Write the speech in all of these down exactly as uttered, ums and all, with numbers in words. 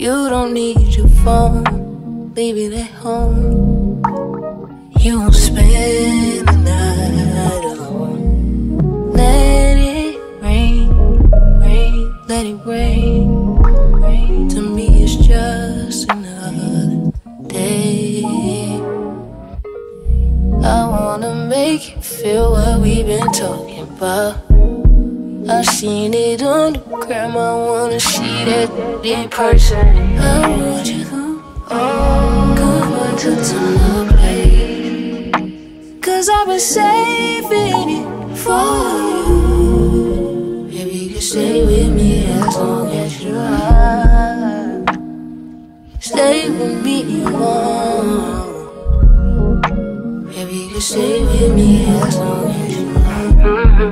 You don't need your phone, leave it at home. You won't spend the night alone. Let it rain, rain, let it rain, rain. To me it's just another day. I wanna make you feel what we've been talking about. I've seen it on the gram, I wanna see that in person. I want you to oh, come on to the place, 'cause I've been saving it for you. Baby, you can stay with me as long as you are. Stay with me long. Baby, you can stay with me as long as you are.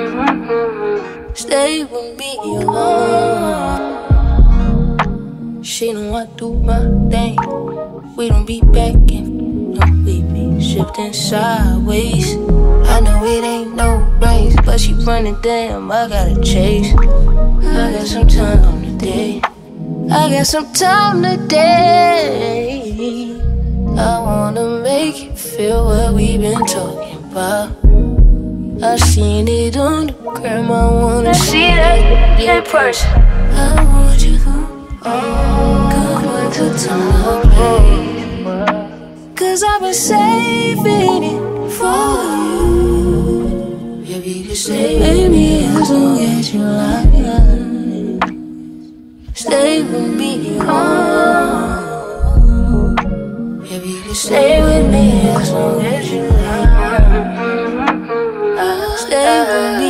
Stay with me alone. She know I do my thing. We don't be backing, no, we be shifting sideways. I know it ain't no race, but she running damn, I gotta chase. I got some time today, I got some time today. I wanna make you feel what we've been talking about. I've seen it on the gram, I wanna see that in person. I want you to oh, come on to the place, 'cause I've been saving it for you. Baby, you can stay with me as long as you like. Stay with me home. Baby, you can stay with me as long as you like. Stay with me.